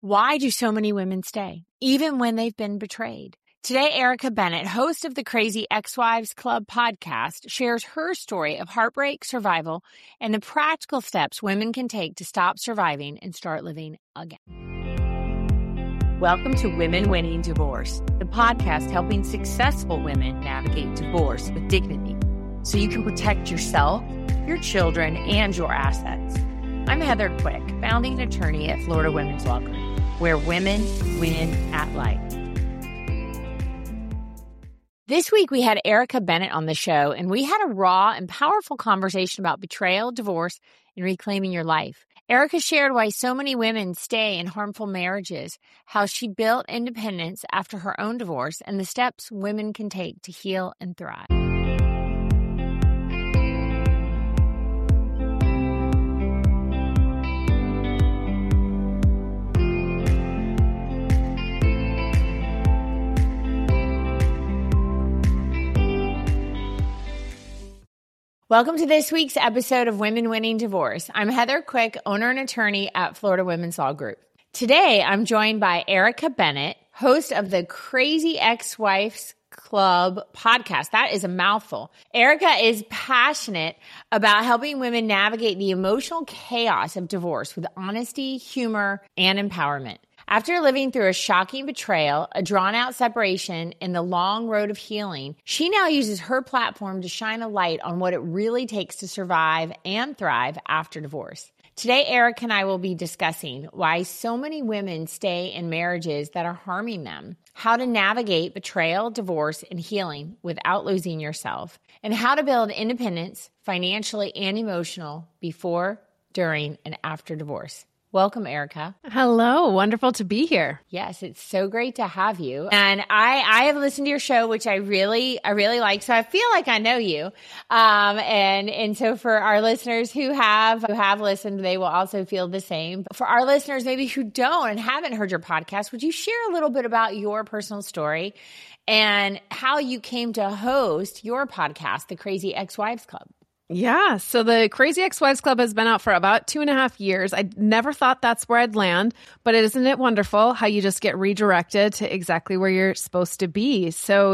Why do so many women stay, even when they've been betrayed? Today, Erica Bennett, host of the Crazy Ex-Wives Club podcast, shares her story of heartbreak, survival, and the practical steps women can take to stop surviving and start living again. Welcome to Women Winning Divorce, the podcast helping successful women navigate divorce with dignity so you can protect yourself, your children, and your assets. I'm Heather Quick, founding attorney at Florida Women's Law Group, where women win at life. This week, we had Erica Bennett on the show, and we had a raw and powerful conversation about betrayal, divorce, and reclaiming your life. Erica shared why so many women stay in harmful marriages, how she built independence after her own divorce, and the steps women can take to heal and thrive. Welcome to this week's episode of Women Winning Divorce. I'm Heather Quick, owner and attorney at Florida Women's Law Group. Today, I'm joined by Erica Bennett, host of the Crazy Ex-Wives Club podcast. That is a mouthful. Erica is passionate about helping women navigate the emotional chaos of divorce with honesty, humor, and empowerment. After living through a shocking betrayal, a drawn-out separation, and the long road of healing, she now uses her platform to shine a light on what it really takes to survive and thrive after divorce. Today, Eric and I will be discussing why so many women stay in marriages that are harming them, how to navigate betrayal, divorce, and healing without losing yourself, and how to build independence, financially and emotional, before, during, and after divorce. Welcome, Erica. Hello. Wonderful to be here. Yes, it's so great to have you. And I have listened to your show, which I really like. So I feel like I know you. And so for our listeners who have listened, they will also feel the same. For our listeners, maybe who don't and haven't heard your podcast, would you share a little bit about your personal story and how you came to host your podcast, the Crazy Ex-Wives Club? Yeah. So the Crazy Ex-Wives Club has been out for about 2.5 years. I never thought that's where I'd land, but isn't it wonderful how you just get redirected to exactly where you're supposed to be? So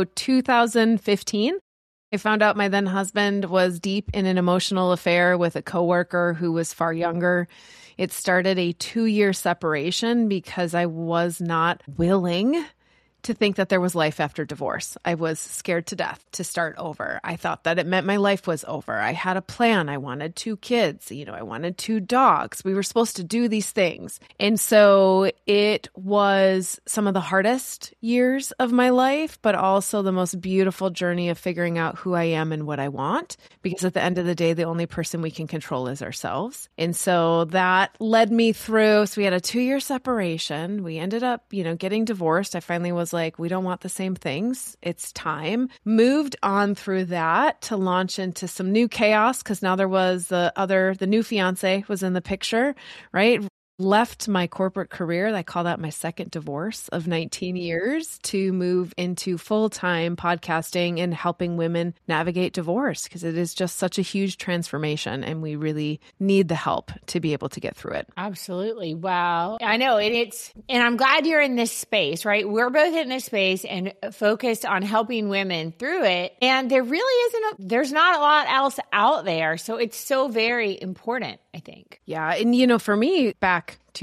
2015, I found out my then husband was deep in an emotional affair with a coworker who was far younger. It started a 2-year separation because I was not willing to think that there was life after divorce. I was scared to death to start over. I thought that it meant my life was over. I had a plan. I wanted 2 kids. I wanted 2 dogs. We were supposed to do these things. And so it was some of the hardest years of my life, but also the most beautiful journey of figuring out who I am and what I want. Because at the end of the day, the only person we can control is ourselves. And so that led me through. So we had a 2-year separation. We ended up, getting divorced. I finally was like, we don't want the same things. It's time. Moved on through that to launch into some new chaos because now there was the new fiance was in the picture, right? Left my corporate career. I call that my second divorce of 19 years to move into full-time podcasting and helping women navigate divorce because it is just such a huge transformation and we really need the help to be able to get through it. Absolutely. Wow. I know. And I'm glad you're in this space, right? We're both in this space and focused on helping women through it. And there really there's not a lot else out there. So it's so very important, I think. Yeah. And for me back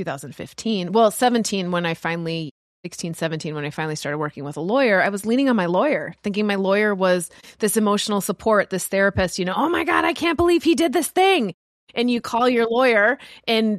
2015, 17 when I finally 16, 17, when I finally started working with a lawyer, I was leaning on my lawyer, thinking my lawyer was this emotional support, this therapist, oh my God, I can't believe he did this thing. And you call your lawyer and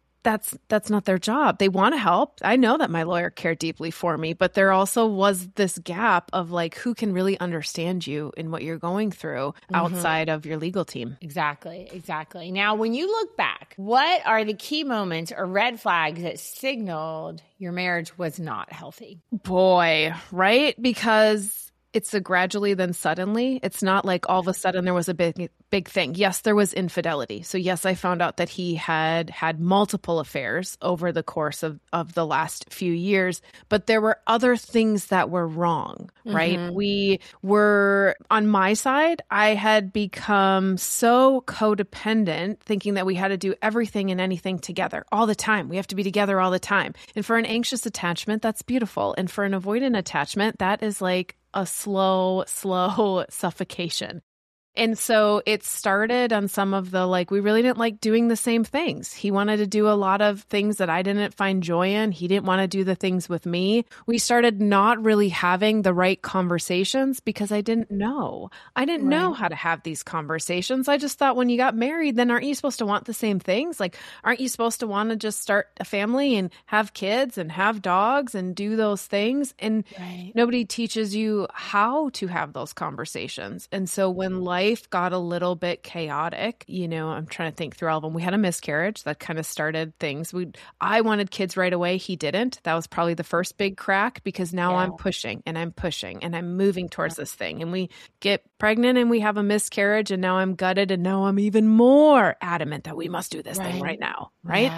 that's not their job. They want to help. I know that my lawyer cared deeply for me, but there also was this gap of who can really understand you in what you're going through outside of your legal team. Exactly. Now, when you look back, what are the key moments or red flags that signaled your marriage was not healthy? Boy, right? Because it's a gradually then suddenly. It's not like all of a sudden there was a big thing. Yes, there was infidelity. So yes, I found out that he had multiple affairs over the course of the last few years, but there were other things that were wrong, right? Mm-hmm. We were, on my side, I had become so codependent, thinking that we had to do everything and anything together all the time. We have to be together all the time. And for an anxious attachment, that's beautiful. And for an avoidant attachment, that is like a slow suffocation. And so it started on some of the, like, we really didn't like doing the same things. He wanted to do a lot of things that I didn't find joy in. He didn't want to do the things with me. We started not really having the right conversations because I didn't know. I didn't know how to have these conversations. I just thought when you got married, then aren't you supposed to want the same things? Like, aren't you supposed to want to just start a family and have kids and have dogs and do those things? And nobody teaches you how to have those conversations. And so when life got a little bit chaotic, I'm trying to think through all of them. We had a miscarriage that kind of started things. I wanted kids right away. He didn't. That was probably the first big crack, because now I'm pushing and I'm moving towards this thing. And we get pregnant and we have a miscarriage, and now I'm gutted, and now I'm even more adamant that we must do this thing right now. Right. Yeah.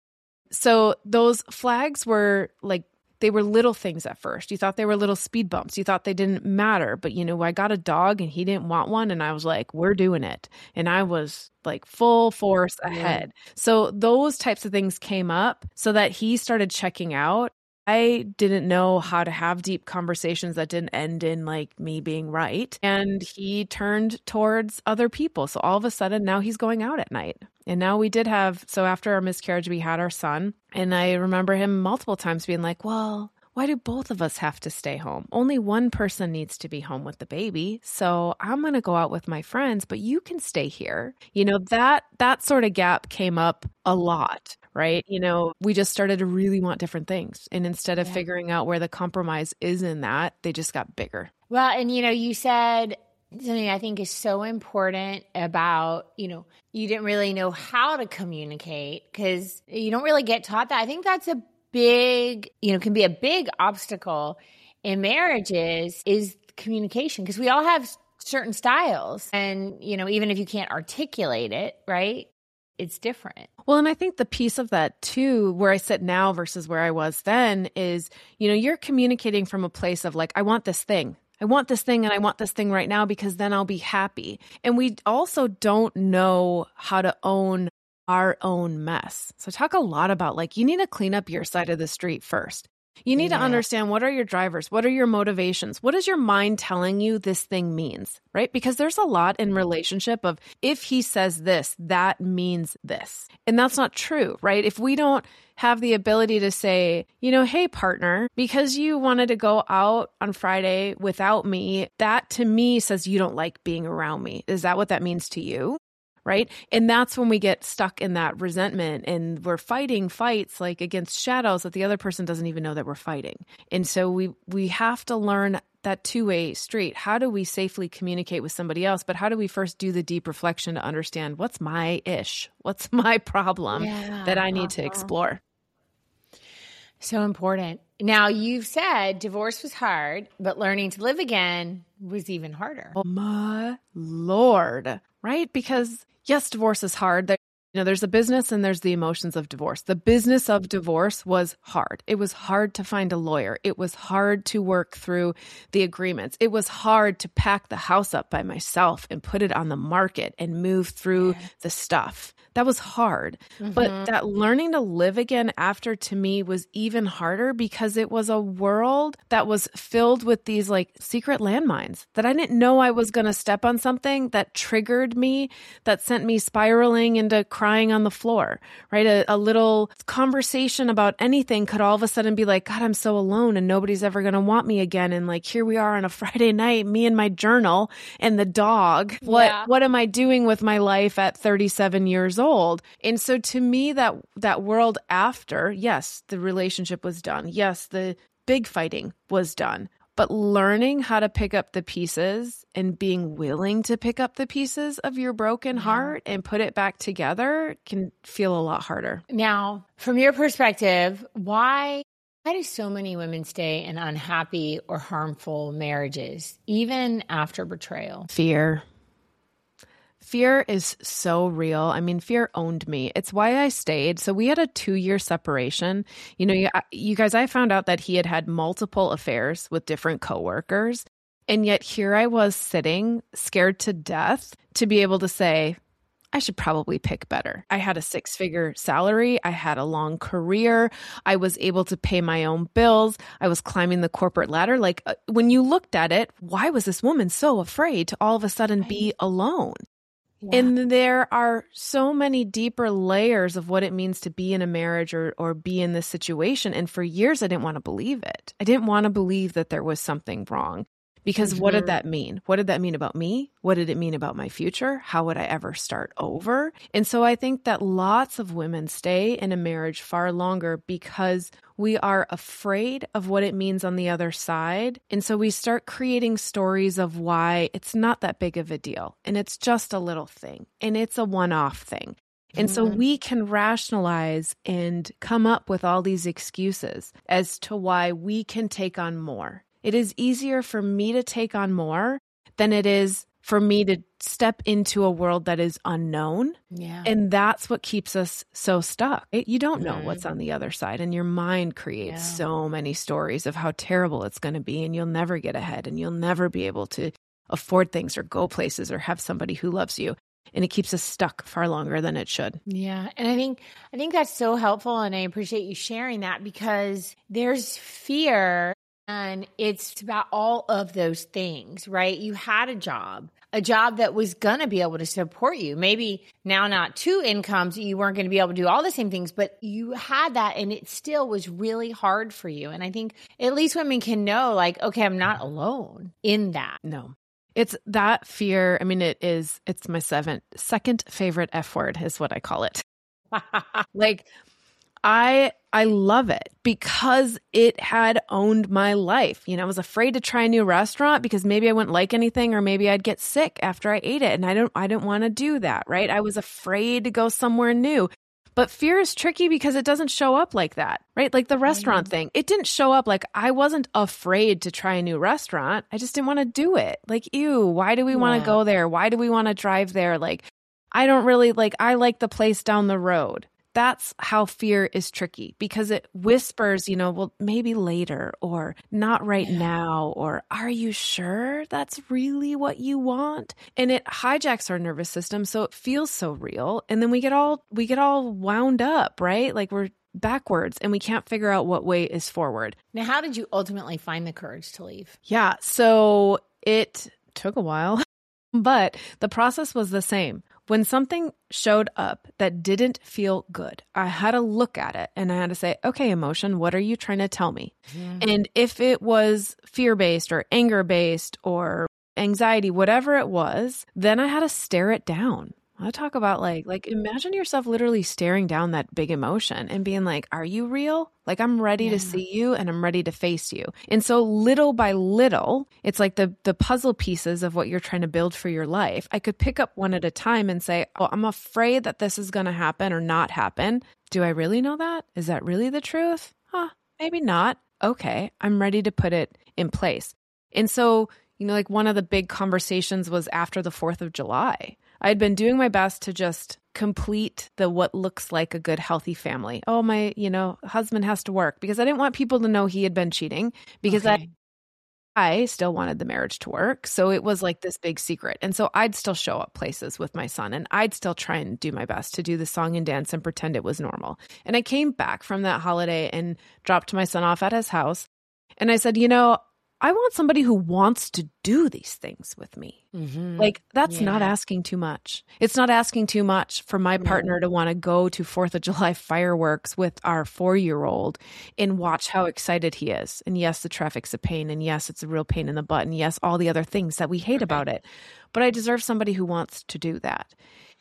So those flags were like, they were little things at first. You thought they were little speed bumps. You thought they didn't matter. But, I got a dog and he didn't want one. And I was like, we're doing it. And I was like full force ahead. So those types of things came up so that he started checking out. I didn't know how to have deep conversations that didn't end in like me being right. And he turned towards other people. So all of a sudden now he's going out at night. And now so after our miscarriage, we had our son. And I remember him multiple times being like, well, why do both of us have to stay home? Only one person needs to be home with the baby. So I'm going to go out with my friends, but you can stay here. That sort of gap came up a lot, right? We just started to really want different things. And instead of figuring out where the compromise is in that, they just got bigger. Well, and you said something I think is so important about, you didn't really know how to communicate because you don't really get taught that. I think that's a big, can be a big obstacle in marriages is communication, because we all have certain styles. And, even if you can't articulate it, right, it's different. Well, and I think the piece of that too, where I sit now versus where I was then is, you're communicating from a place of like, I want this thing. I want this thing and I want this thing right now because then I'll be happy. And we also don't know how to own our own mess. So talk a lot about like, you need to clean up your side of the street first. You need to understand, what are your drivers? What are your motivations? What is your mind telling you this thing means, right? Because there's a lot in relationship of, if he says this, that means this. And that's not true, right? If we don't have the ability to say, hey, partner, because you wanted to go out on Friday without me, that to me says you don't like being around me. Is that what that means to you? Right. And that's when we get stuck in that resentment and we're fighting fights like against shadows that the other person doesn't even know that we're fighting. And so we have to learn that two-way street. How do we safely communicate with somebody else? But how do we first do the deep reflection to understand what's my ish? What's my problem that I need to explore? So important. Now, you've said divorce was hard, but learning to live again was even harder. Oh my Lord. Right? Because yes, divorce is hard. There's a business and there's the emotions of divorce. The business of divorce was hard. It was hard to find a lawyer. It was hard to work through the agreements. It was hard to pack the house up by myself and put it on the market and move through the stuff. That was hard. Mm-hmm. But that learning to live again after, to me, was even harder because it was a world that was filled with these like secret landmines that I didn't know I was going to step on something that triggered me, that sent me spiraling into crying on the floor, right? A little conversation about anything could all of a sudden be like, God, I'm so alone and nobody's ever going to want me again. And like, here we are on a Friday night, me and my journal and the dog. What am I doing with my life at 37 years old? And so to me, that world after, yes, the relationship was done. Yes, the big fighting was done. But learning how to pick up the pieces and being willing to pick up the pieces of your broken heart and put it back together can feel a lot harder. Now, from your perspective, why Why do so many women stay in unhappy or harmful marriages, even after betrayal? Fear. Fear is so real. I mean, fear owned me. It's why I stayed. So we had a 2-year separation. You guys, I found out that he had had multiple affairs with different coworkers. And yet here I was sitting scared to death to be able to say, I should probably pick better. I had a 6-figure salary. I had a long career. I was able to pay my own bills. I was climbing the corporate ladder. Like when you looked at it, why was this woman so afraid to all of a sudden be alone? Yeah. And there are so many deeper layers of what it means to be in a marriage or be in this situation. And for years, I didn't want to believe it. I didn't want to believe that there was something wrong. Because what did that mean? What did that mean about me? What did it mean about my future? How would I ever start over? And so I think that lots of women stay in a marriage far longer because we are afraid of what it means on the other side. And so we start creating stories of why it's not that big of a deal. And it's just a little thing. And it's a one-off thing. And so we can rationalize and come up with all these excuses as to why we can take on more. It is easier for me to take on more than it is for me to step into a world that is unknown. Yeah. And that's what keeps us so stuck. You don't know what's on the other side, and your mind creates so many stories of how terrible it's going to be, and you'll never get ahead, and you'll never be able to afford things or go places or have somebody who loves you. And it keeps us stuck far longer than it should. Yeah. And I think that's so helpful. And I appreciate you sharing that, because there's fear. And it's about all of those things, right? You had a job that was going to be able to support you. Maybe now not 2 incomes, you weren't going to be able to do all the same things, but you had that, and it still was really hard for you. And I think at least women can know, like, okay, I'm not alone in that. No. It's that fear. I mean, it's my second favorite F word is what I call it. Like, I love it because it had owned my life. I was afraid to try a new restaurant because maybe I wouldn't like anything, or maybe I'd get sick after I ate it. And I didn't want to do that, right? I was afraid to go somewhere new. But fear is tricky because it doesn't show up like that, right? Like the restaurant thing. It didn't show up like I wasn't afraid to try a new restaurant. I just didn't want to do it. Like, ew, why do we want to go there? Why do we want to drive there? Like, I don't really I like the place down the road. That's how fear is tricky, because it whispers, well, maybe later, or not right now, or are you sure that's really what you want? And it hijacks our nervous system, so it feels so real. And then we get all wound up, right? Like we're backwards and we can't figure out what way is forward. Now, how did you ultimately find the courage to leave? Yeah, so it took a while, but the process was the same. When something showed up that didn't feel good, I had to look at it and I had to say, okay, emotion, what are you trying to tell me? And if it was fear-based or anger-based or anxiety, whatever it was, then I had to stare it down. I talk about like imagine yourself literally staring down that big emotion and being like, are you real? Like, I'm ready to see you and I'm ready to face you. And so little by little, it's like the puzzle pieces of what you're trying to build for your life. I could pick up one at a time and say, oh, I'm afraid that this is going to happen or not happen. Do I really know that? Is that really the truth? Maybe not. Okay, I'm ready to put it in place. And so, like one of the big conversations was after the 4th of July. I'd been doing my best to just complete what looks like a good, healthy family. Oh, my, husband has to work, because I didn't want people to know he had been cheating, because I still wanted the marriage to work. So it was like this big secret. And so I'd still show up places with my son, and I'd still try and do my best to do the song and dance and pretend it was normal. And I came back from that holiday and dropped my son off at his house. And I said, I want somebody who wants to do these things with me. Like, that's not asking too much. It's not asking too much for my partner to want to go to 4th of July fireworks with our 4-year-old and watch how excited he is. And yes, the traffic's a pain. And yes, it's a real pain in the butt. And yes, all the other things that we hate about it. But I deserve somebody who wants to do that.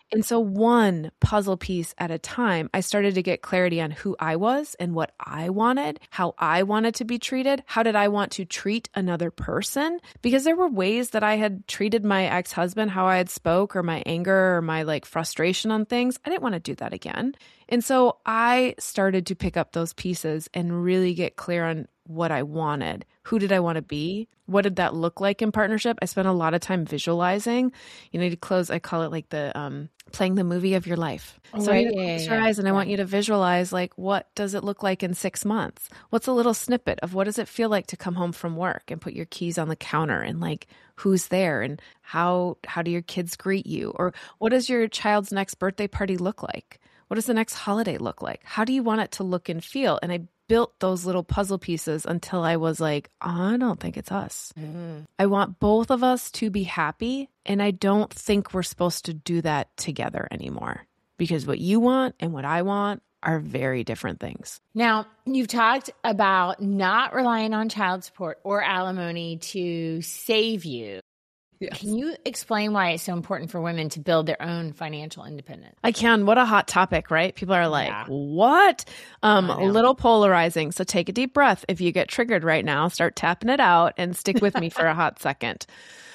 And so one puzzle piece at a time, I started to get clarity on who I was and what I wanted, how I wanted to be treated. How did I want to treat another person? Because there were ways that I had treated my ex-husband, how I had spoke or my anger or my like frustration on things. I didn't want to do that again. And so I started to pick up those pieces and really get clear on what I wanted. Who did I want to be? What did that look like in partnership? I spent a lot of time visualizing. You know, to close, I call it like the playing the movie of your life. So Right, you close your eyes and I want you to visualize like, what does it look like in 6 months? What's a little snippet of what does it feel like to come home from work and put your keys on the counter and like who's there and how do your kids greet you? Or what does your child's next birthday party look like? What does the next holiday look like? How do you want it to look and feel? And I built those little puzzle pieces until I was like, I don't think it's us. I want both of us to be happy. And I don't think we're supposed to do that together anymore because what you want and what I want are very different things. Now, you've talked about not relying on child support or alimony to save you. Yes. Can you explain why it's so important for women to build their own financial independence? I can. What a hot topic, right? People are like, what? A little polarizing. So take a deep breath. If you get triggered right now, start tapping it out and stick with me for a hot second.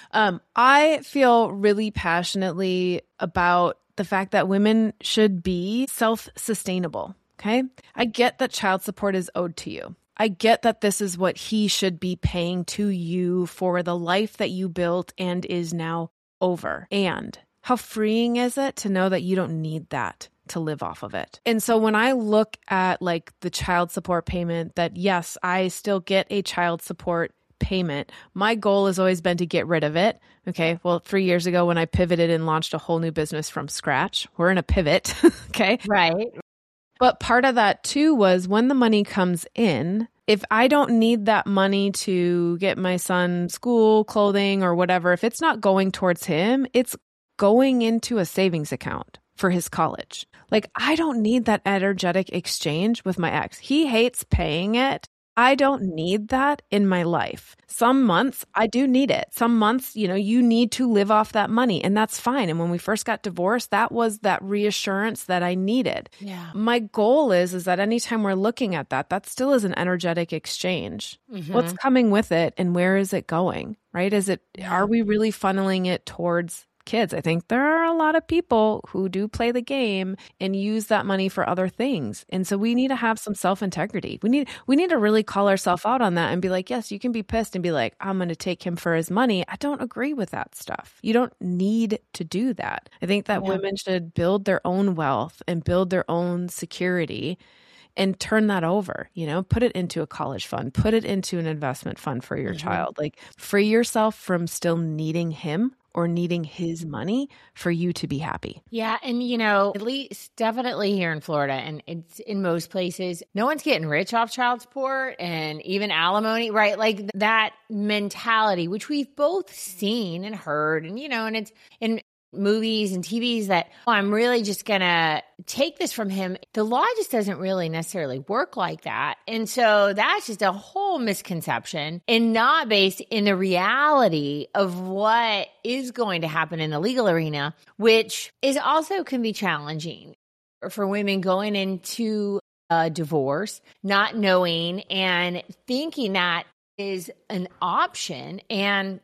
I feel really passionately about the fact that women should be self-sustainable. Okay. I get that child support is owed to you. I get that this is what he should be paying to you for the life that you built and is now over. And how freeing is it to know that you don't need that to live off of it? And so when I look at like the child support payment that yes, I still get a child support payment. My goal has always been to get rid of it. Okay. Well, 3 years ago when I pivoted and launched a whole new business from scratch, we're in a pivot. Okay. Right. But part of that too was when the money comes in, if I don't need that money to get my son school, clothing, or whatever, if it's not going towards him, it's going into a savings account for his college. Like, I don't need that energetic exchange with my ex. He hates paying it. I don't need that in my life. Some months I do need it. Some months, you need to live off that money and that's fine. And when we first got divorced, that was that reassurance that I needed. Yeah. My goal is that anytime we're looking at that still is an energetic exchange. Mm-hmm. What's coming with it and where is it going? Right? Are we really funneling it towards kids? I think there are a lot of people who do play the game and use that money for other things. And so we need to have some self-integrity. We need to really call ourselves out on that and be like, yes, you can be pissed and be like, I'm going to take him for his money. I don't agree with that stuff. You don't need to do that. I think that women should build their own wealth and build their own security and turn that over, put it into a college fund, put it into an investment fund for your child. Like, free yourself from still needing him or needing his money for you to be happy. Yeah. And, at least definitely here in Florida, and it's in most places, no one's getting rich off child support and even alimony, right? Like that mentality, which we've both seen and heard, and, and it's in movies and TVs that I'm really just going to take this from him. The law just doesn't really necessarily work like that. And so that's just a whole misconception and not based in the reality of what is going to happen in the legal arena, which is also can be challenging for women going into a divorce, not knowing and thinking that is an option. And,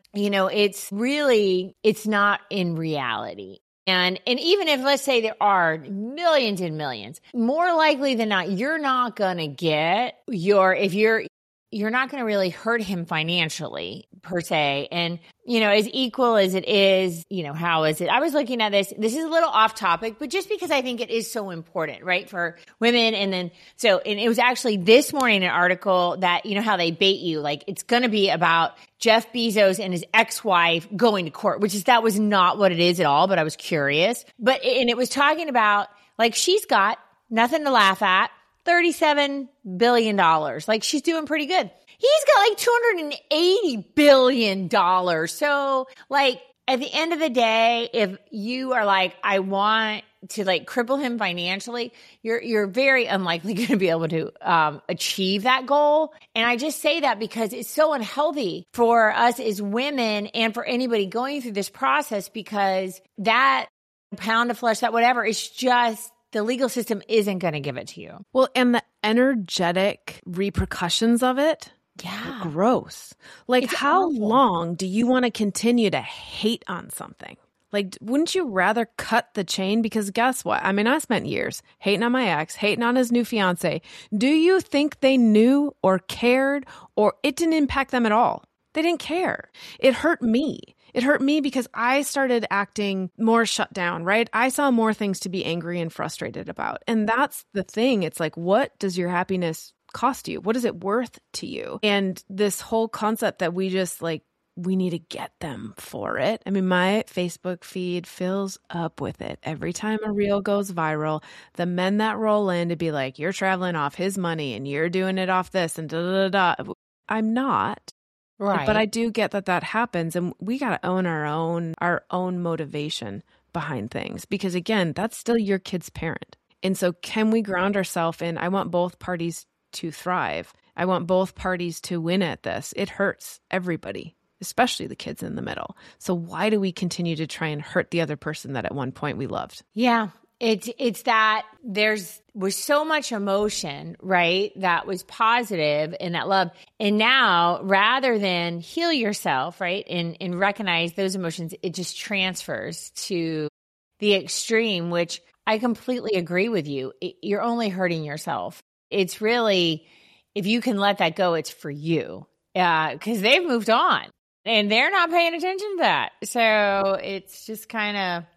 it's not in reality. And even if, let's say there are millions and millions, more likely than not, you're not going to get you're not going to really hurt him financially per se. And, as equal as it is, how is it? I was looking at this. This is a little off topic, but just because I think it is so important, right, for women. And it was actually this morning, an article that, how they bait you, like it's going to be about Jeff Bezos and his ex-wife going to court, that was not what it is at all, but I was curious. And it was talking about, like, she's got nothing to laugh at. $37 billion. Like, she's doing pretty good. He's got like $280 billion. So, like, at the end of the day, if you are like, I want to like cripple him financially, you're very unlikely going to be able to achieve that goal. And I just say that because it's so unhealthy for us as women and for anybody going through this process, because that pound of flesh, that whatever. It's just the legal system isn't going to give it to you. Well, and the energetic repercussions of it. Yeah. Gross. Like, It's how awful. long do you want to continue to hate on something? Like, wouldn't you rather cut the chain? Because guess what? I mean, I spent years hating on my ex, hating on his new fiance. Do you think they knew or cared, or it didn't impact them at all? They didn't care. It hurt me. It hurt me because I started acting more shut down, right? I saw more things to be angry and frustrated about. And that's the thing. It's like, what does your happiness cost you? What is it worth to you? And this whole concept that we just like, we need to get them for it. I mean, my Facebook feed fills up with it. Every time a reel goes viral, the men that roll in to be like, you're traveling off his money and you're doing it off this and da da da. I'm not. Right. But I do get that happens, and we got to own our own motivation behind things, because again, that's still your kid's parent. And so can we ground ourselves in, I want both parties to thrive. I want both parties to win at this. It hurts everybody, especially the kids in the middle. So why do we continue to try and hurt the other person that at one point we loved? Yeah. It's that was so much emotion, right? That was positive in that love. And now, rather than heal yourself, right, and recognize those emotions, it just transfers to the extreme, which I completely agree with you. You're only hurting yourself. It's really, if you can let that go, it's for you. Because they've moved on and they're not paying attention to that. So it's just kind of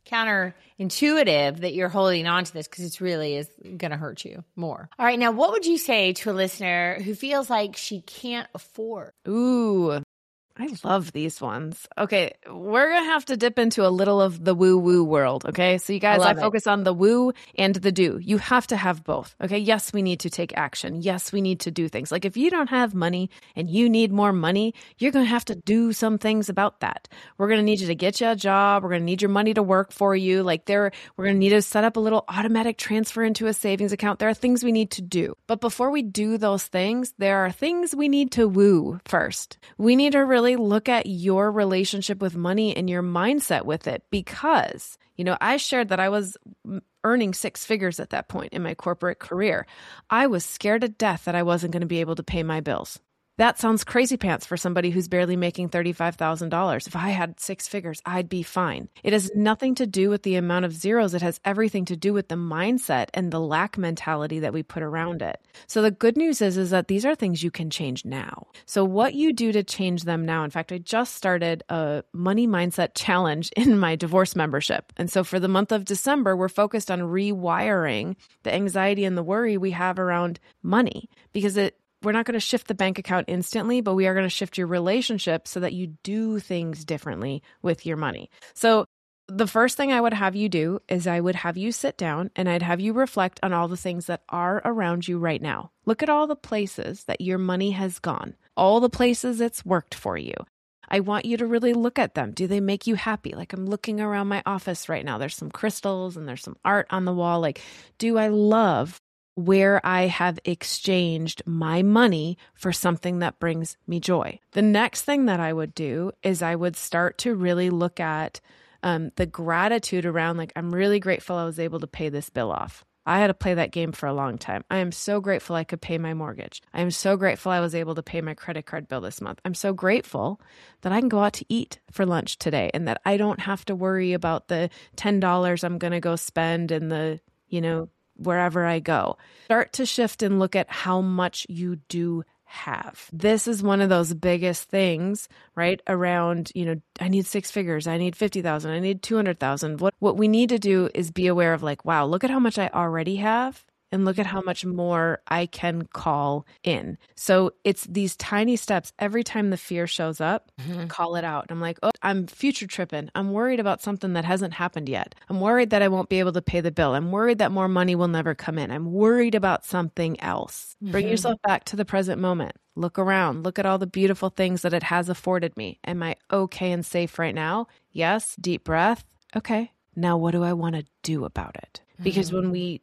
counterintuitive that you're holding on to this, because it really is going to hurt you more. All right. Now, what would you say to a listener who feels like she can't afford? Ooh, I love these ones. Okay, we're going to have to dip into a little of the woo-woo world, okay? So you guys, I focus on the woo and the do. You have to have both, okay? Yes, we need to take action. Yes, we need to do things. Like if you don't have money and you need more money, you're going to have to do some things about that. We're going to need you to get you a job. We're going to need your money to work for you. Like we're going to need to set up a little automatic transfer into a savings account. There are things we need to do. But before we do those things, there are things we need to woo first. We need to really look at your relationship with money and your mindset with it, because, I shared that I was earning six figures at that point in my corporate career. I was scared to death that I wasn't going to be able to pay my bills. That sounds crazy pants for somebody who's barely making $35,000. If I had six figures, I'd be fine. It has nothing to do with the amount of zeros. It has everything to do with the mindset and the lack mentality that we put around it. So the good news is that these are things you can change now. So what you do to change them now, in fact, I just started a money mindset challenge in my divorce membership. And so for the month of December, we're focused on rewiring the anxiety and the worry we have around money, because we're not going to shift the bank account instantly, but we are going to shift your relationship so that you do things differently with your money. So the first thing I would have you do is I would have you sit down and I'd have you reflect on all the things that are around you right now. Look at all the places that your money has gone, all the places it's worked for you. I want you to really look at them. Do they make you happy? Like I'm looking around my office right now. There's some crystals and there's some art on the wall. Like, do I love where I have exchanged my money for something that brings me joy? The next thing that I would do is I would start to really look at the gratitude around, like, I'm really grateful I was able to pay this bill off. I had to play that game for a long time. I am so grateful I could pay my mortgage. I am so grateful I was able to pay my credit card bill this month. I'm so grateful that I can go out to eat for lunch today and that I don't have to worry about the $10 I'm going to go spend in the, wherever I go. Start to shift and look at how much you do have. This is one of those biggest things, right? Around, I need six figures. I need 50,000. I need 200,000. What we need to do is be aware of like, wow, look at how much I already have. And look at how much more I can call in. So it's these tiny steps. Every time the fear shows up, call it out. I'm like, oh, I'm future tripping. I'm worried about something that hasn't happened yet. I'm worried that I won't be able to pay the bill. I'm worried that more money will never come in. I'm worried about something else. Bring yourself back to the present moment. Look around. Look at all the beautiful things that it has afforded me. Am I okay and safe right now? Yes. Deep breath. Okay. Now what do I want to do about it? Because when we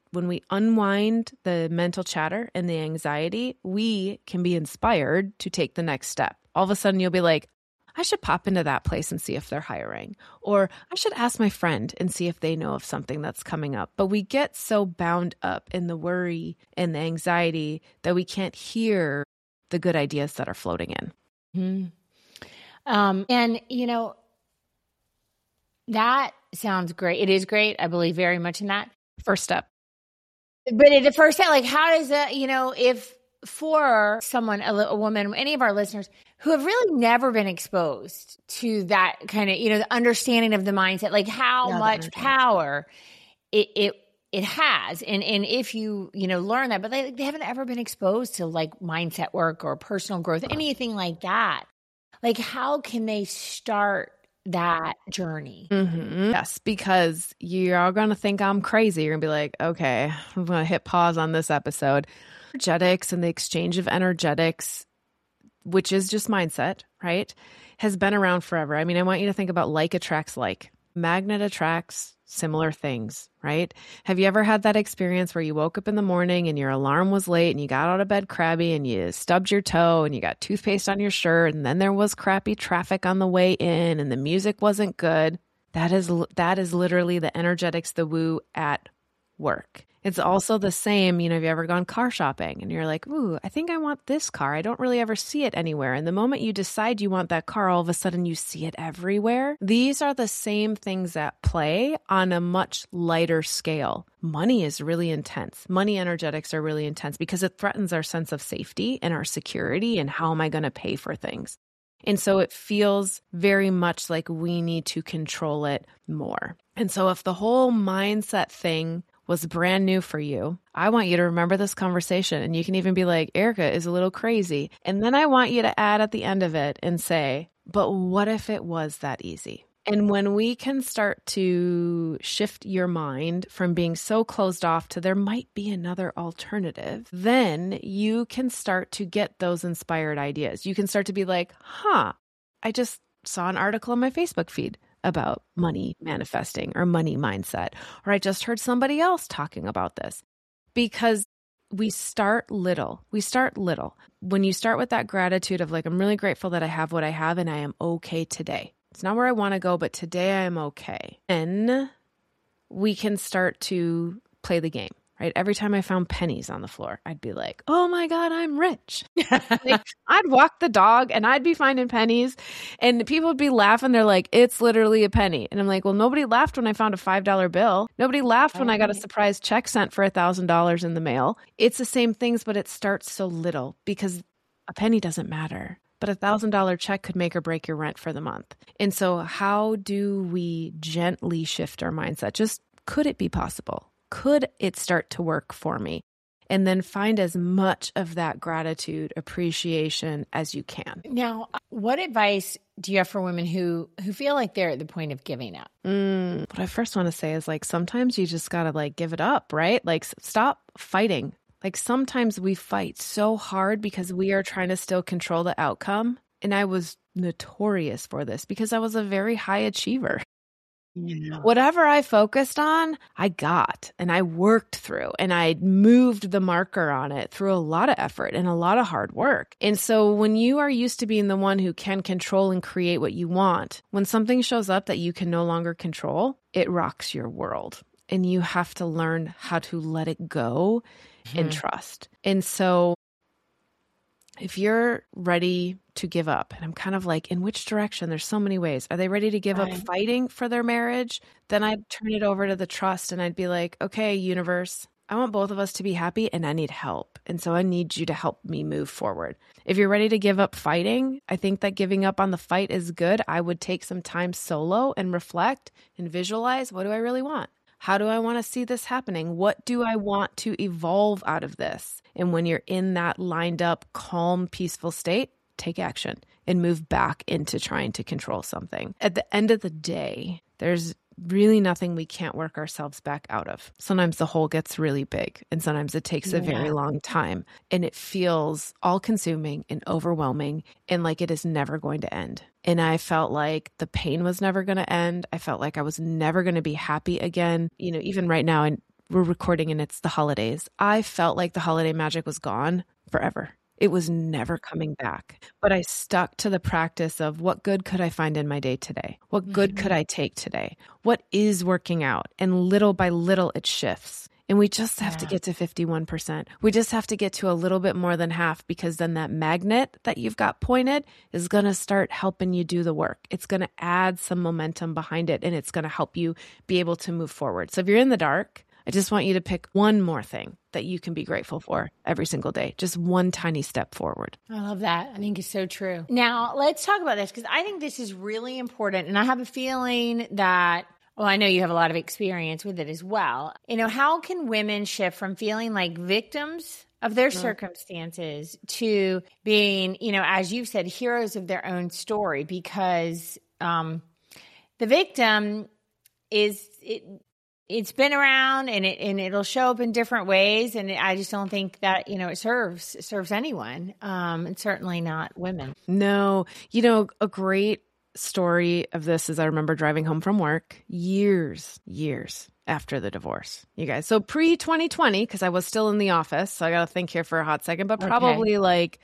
unwind the mental chatter and the anxiety, we can be inspired to take the next step. All of a sudden you'll be like, I should pop into that place and see if they're hiring. Or I should ask my friend and see if they know of something that's coming up. But we get so bound up in the worry and the anxiety that we can't hear the good ideas that are floating in. And, that sounds great. It is great. I believe very much in that. First step. But the first step, like, how does that, if for someone, a woman, any of our listeners who have really never been exposed to that kind of, the understanding of the mindset, like how much power it has. And if you, learn that, but they haven't ever been exposed to like mindset work or personal growth, anything like that. Like, how can they start that journey? Yes, because you're all going to think I'm crazy. You're going to be like, okay, I'm going to hit pause on this episode. Energetics and the exchange of energetics, which is just mindset, right, has been around forever. I mean, I want you to think about like attracts like. Magnet attracts similar things, right? Have you ever had that experience where you woke up in the morning and your alarm was late and you got out of bed crabby and you stubbed your toe and you got toothpaste on your shirt and then there was crappy traffic on the way in and the music wasn't good? That is literally the energetics, the woo at work. It's also the same, have you ever gone car shopping and you're like, ooh, I think I want this car. I don't really ever see it anywhere. And the moment you decide you want that car, all of a sudden you see it everywhere. These are the same things at play on a much lighter scale. Money is really intense. Money energetics are really intense because it threatens our sense of safety and our security and how am I going to pay for things? And so it feels very much like we need to control it more. And so if the whole mindset thing was brand new for you, I want you to remember this conversation. And you can even be like, Erica is a little crazy. And then I want you to add at the end of it and say, but what if it was that easy? And when we can start to shift your mind from being so closed off to there might be another alternative, then you can start to get those inspired ideas. You can start to be like, I just saw an article on my Facebook feed about money manifesting or money mindset, or I just heard somebody else talking about this. Because we start little. When you start with that gratitude of like, I'm really grateful that I have what I have and I am okay today. It's not where I want to go, but today I am okay. Then we can start to play the game, right? Every time I found pennies on the floor, I'd be like, oh my God, I'm rich. Like, I'd walk the dog and I'd be finding pennies and people would be laughing. They're like, it's literally a penny. And I'm like, well, nobody laughed when I found a $5 bill. Nobody laughed when I got a surprise check sent for $1,000 in the mail. It's the same things, but it starts so little because a penny doesn't matter. But $1,000 check could make or break your rent for the month. And so how do we gently shift our mindset? Just, could it be possible? Could it start to work for me? And then find as much of that gratitude, appreciation as you can. Now, what advice do you have for women who feel like they're at the point of giving up? What I first want to say is like, sometimes you just got to like give it up, right? Like stop fighting. Like sometimes we fight so hard because we are trying to still control the outcome. And I was notorious for this because I was a very high achiever. Yeah. Whatever I focused on, I got and I worked through and I moved the marker on it through a lot of effort and a lot of hard work. And so when you are used to being the one who can control and create what you want, when something shows up that you can no longer control, it rocks your world. And you have to learn how to let it go and trust. And so if you're ready to give up, and I'm kind of like, in which direction? There's so many ways. Are they ready to give up fighting for their marriage? Then I'd turn it over to the trust and I'd be like, okay, universe, I want both of us to be happy and I need help. And so I need you to help me move forward. If you're ready to give up fighting, I think that giving up on the fight is good. I would take some time solo and reflect and visualize, what do I really want? How do I want to see this happening? What do I want to evolve out of this? And when you're in that lined up, calm, peaceful state, take action and move back into trying to control something. At the end of the day, there's really nothing we can't work ourselves back out of. Sometimes the hole gets really big and sometimes it takes a very long time and it feels all-consuming and overwhelming and like it is never going to end. And I felt like the pain was never going to end. I felt like I was never going to be happy again. Even right now, and we're recording and it's the holidays. I felt like the holiday magic was gone forever. It was never coming back. But I stuck to the practice of what good could I find in my day today? What good could I take today? What is working out? And little by little, it shifts. And we just have to get to 51%. We just have to get to a little bit more than half, because then that magnet that you've got pointed is going to start helping you do the work. It's going to add some momentum behind it, and it's going to help you be able to move forward. So if you're in the dark, I just want you to pick one more thing that you can be grateful for every single day. Just one tiny step forward. I love that. I think it's so true. Now, let's talk about this, because I think this is really important. And I have a feeling that, well, I know you have a lot of experience with it as well. How can women shift from feeling like victims of their circumstances to being, as you've said, heroes of their own story? Because the victim it's been around, and it'll show up in different ways. And I just don't think that, it serves anyone. And certainly not women. No, a great story of this is I remember driving home from work years after the divorce, you guys. So pre-2020, because I was still in the office. So I got to think here for a hot second, but probably like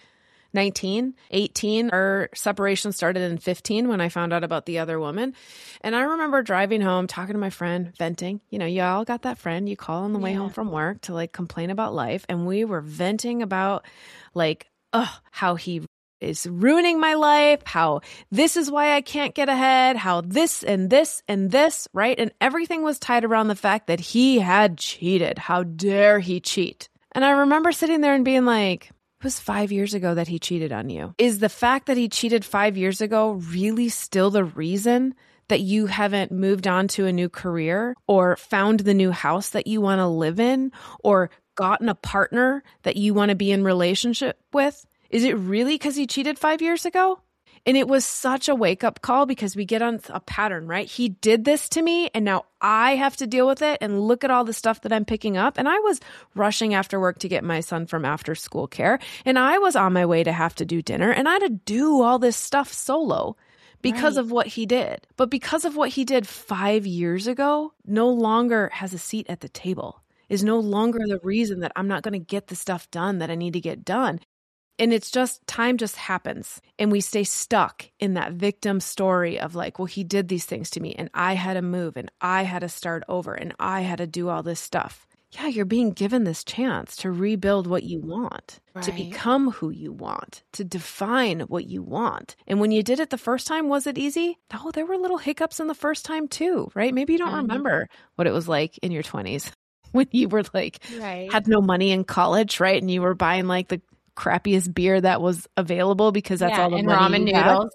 19, 18. Our separation started in 15 when I found out about the other woman. And I remember driving home, talking to my friend, venting. You all got that friend you call on the way home from work to like complain about life. And we were venting about like, how he is ruining my life, how this is why I can't get ahead, how this and this and this, right? And everything was tied around the fact that he had cheated. How dare he cheat? And I remember sitting there and being like, it was 5 years ago that he cheated on you. Is the fact that he cheated 5 years ago really still the reason that you haven't moved on to a new career, or found the new house that you want to live in, or gotten a partner that you want to be in relationship with? Is it really because he cheated 5 years ago? And it was such a wake-up call, because we get on a pattern, right? He did this to me, and now I have to deal with it, and look at all the stuff that I'm picking up. And I was rushing after work to get my son from after-school care, and I was on my way to have to do dinner, and I had to do all this stuff solo because of what he did. But because of what he did 5 years ago, no longer has a seat at the table, is no longer the reason that I'm not going to get the stuff done that I need to get done. And it's just, time just happens. And we stay stuck in that victim story of like, well, he did these things to me, and I had to move, and I had to start over, and I had to do all this stuff. Yeah, you're being given this chance to rebuild what you want, to become who you want, to define what you want. And when you did it the first time, was it easy? No, there were little hiccups in the first time too, right? Maybe you don't remember what it was like in your 20s when you were like, had no money in college, right? And you were buying like the crappiest beer that was available, because that's all the money you had.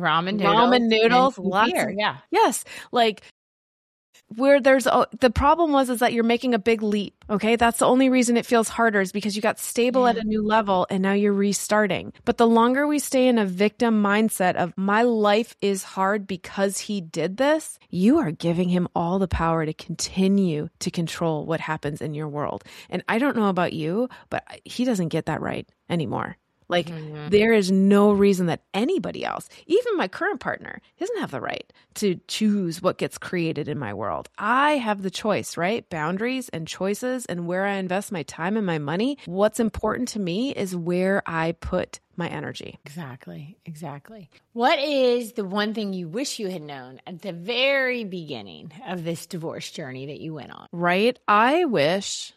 Ramen noodles, lots beer, of, yes, like where there's the problem is that you're making a big leap. Okay, that's the only reason it feels harder, is because you got stable at a new level and now you're restarting. But the longer we stay in a victim mindset of my life is hard because he did this, you are giving him all the power to continue to control what happens in your world. And I don't know about you, but he doesn't get that right anymore. Like, there is no reason that anybody else, even my current partner, doesn't have the right to choose what gets created in my world. I have the choice, right? Boundaries and choices, and where I invest my time and my money. What's important to me is where I put my energy. Exactly. What is the one thing you wish you had known at the very beginning of this divorce journey that you went on? Right? I wish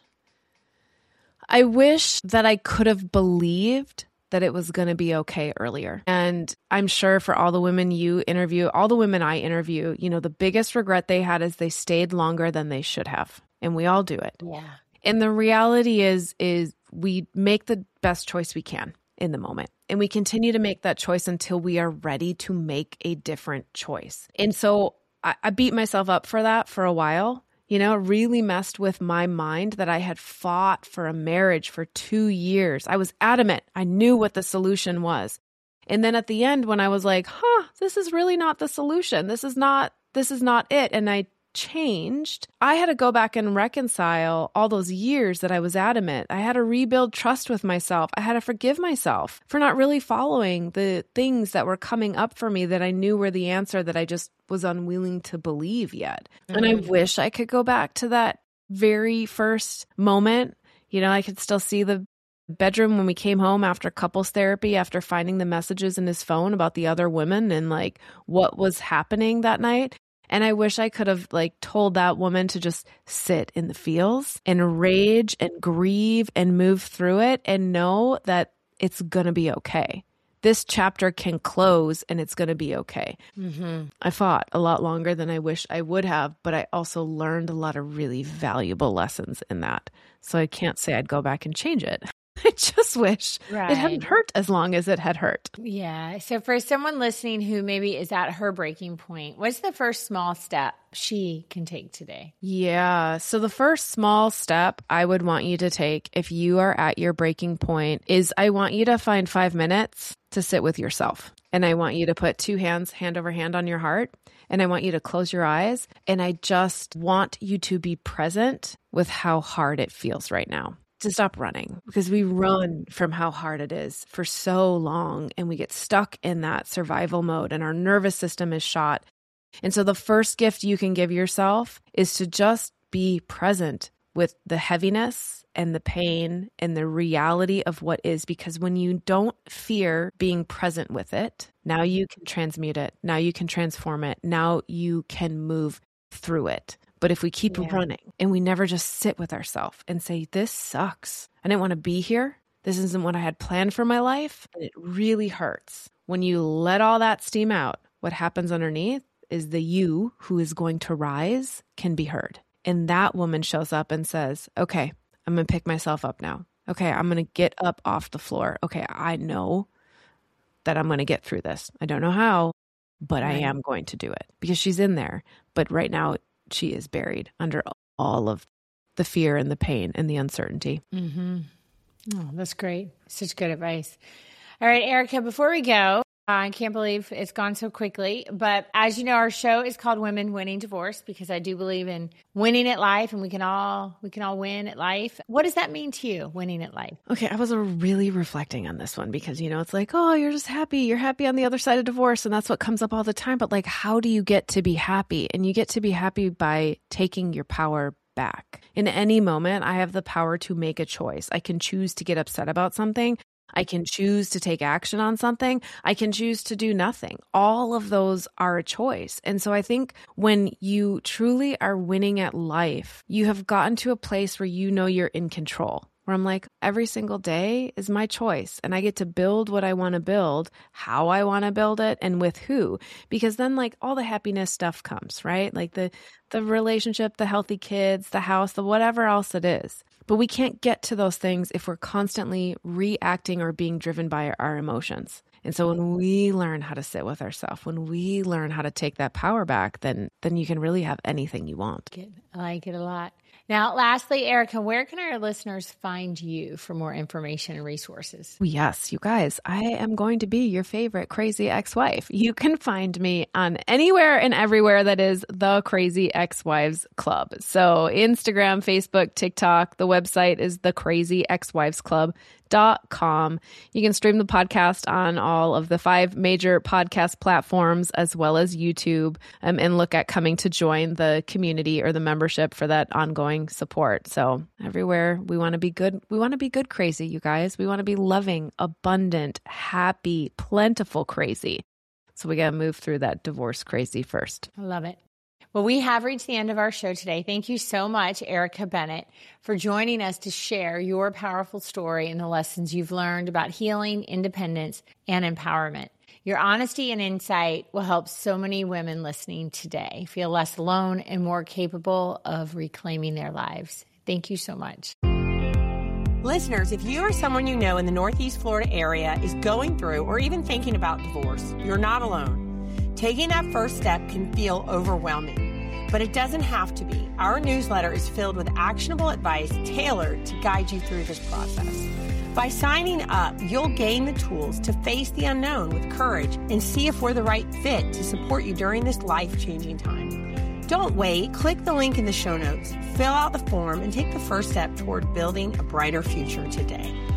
that I could have believed that it was going to be okay earlier. And I'm sure for all the women you interview, all the women I interview, the biggest regret they had is they stayed longer than they should have. And we all do it. Yeah. And the reality is we make the best choice we can in the moment. And we continue to make that choice until we are ready to make a different choice. And so I beat myself up for that for a while. It really messed with my mind that I had fought for a marriage for 2 years. I was adamant. I knew what the solution was. And then at the end, when I was like, this is really not the solution. This is not it. And I changed. I had to go back and reconcile all those years that I was adamant. I had to rebuild trust with myself. I had to forgive myself for not really following the things that were coming up for me that I knew were the answer that I just was unwilling to believe yet. And I wish I could go back to that very first moment. I could still see the bedroom when we came home after couples therapy, after finding the messages in his phone about the other women and like what was happening that night. And I wish I could have like told that woman to just sit in the feels and rage and grieve and move through it and know that it's going to be okay. This chapter can close and it's going to be okay. Mm-hmm. I fought a lot longer than I wish I would have, but I also learned a lot of really valuable lessons in that. So I can't say I'd go back and change it. I just wish it hadn't hurt as long as it had hurt. Yeah. So for someone listening who maybe is at her breaking point, what's the first small step she can take today? Yeah. So the first small step I would want you to take if you are at your breaking point is I want you to find 5 minutes to sit with yourself. And I want you to put 2 hands, hand over hand on your heart. And I want you to close your eyes. And I just want you to be present with how hard it feels right now. To stop running, because we run from how hard it is for so long and we get stuck in that survival mode and our nervous system is shot. And so the first gift you can give yourself is to just be present with the heaviness and the pain and the reality of what is, because when you don't fear being present with it, now you can transmute it. Now you can transform it. Now you can move through it. But if we keep running and we never just sit with ourselves and say, this sucks. I didn't want to be here. This isn't what I had planned for my life. And it really hurts. When you let all that steam out, what happens underneath is the you who is going to rise can be heard. And that woman shows up and says, okay, I'm going to pick myself up now. Okay, I'm going to get up off the floor. Okay, I know that I'm going to get through this. I don't know how, but I am going to do it because she's in there. But right now, she is buried under all of the fear and the pain and the uncertainty. Mm-hmm. Oh, that's great. Such good advice. All right, Erica, before we go, I can't believe it's gone so quickly. But as you know, our show is called Women Winning Divorce because I do believe in winning at life and we can all win at life. What does that mean to you, winning at life? Okay, I was really reflecting on this one because, it's like, oh, you're just happy. You're happy on the other side of divorce. And that's what comes up all the time. But like, how do you get to be happy? And you get to be happy by taking your power back. In any moment, I have the power to make a choice. I can choose to get upset about something. I can choose to take action on something. I can choose to do nothing. All of those are a choice. And so I think when you truly are winning at life, you have gotten to a place where you know you're in control. Where I'm like, every single day is my choice. And I get to build what I want to build, how I want to build it, and with who. Because then like all the happiness stuff comes, right? Like the relationship, the healthy kids, the house, the whatever else it is. But we can't get to those things if we're constantly reacting or being driven by our emotions. And so when we learn how to sit with ourselves, when we learn how to take that power back, then you can really have anything you want. I like it a lot. Now, lastly, Erica, where can our listeners find you for more information and resources? Yes, you guys, I am going to be your favorite crazy ex-wife. You can find me on anywhere and everywhere that is the Crazy Ex-Wives Club. So Instagram, Facebook, TikTok, the website is thecrazyexwivesclub.com. You can stream the podcast on all of the 5 major podcast platforms as well as YouTube, and look at coming to join the community or the membership for that ongoing support. So everywhere we want to be good. We want to be good crazy, you guys. We want to be loving, abundant, happy, plentiful crazy. So we got to move through that divorce crazy first. I love it. Well, we have reached the end of our show today. Thank you so much, Erica Bennett, for joining us to share your powerful story and the lessons you've learned about healing, independence, and empowerment. Your honesty and insight will help so many women listening today feel less alone and more capable of reclaiming their lives. Thank you so much. Listeners, if you or someone you know in the Northeast Florida area is going through or even thinking about divorce, you're not alone. Taking that first step can feel overwhelming, but it doesn't have to be. Our newsletter is filled with actionable advice tailored to guide you through this process. By signing up, you'll gain the tools to face the unknown with courage and see if we're the right fit to support you during this life-changing time. Don't wait. Click the link in the show notes, fill out the form, and take the first step toward building a brighter future today.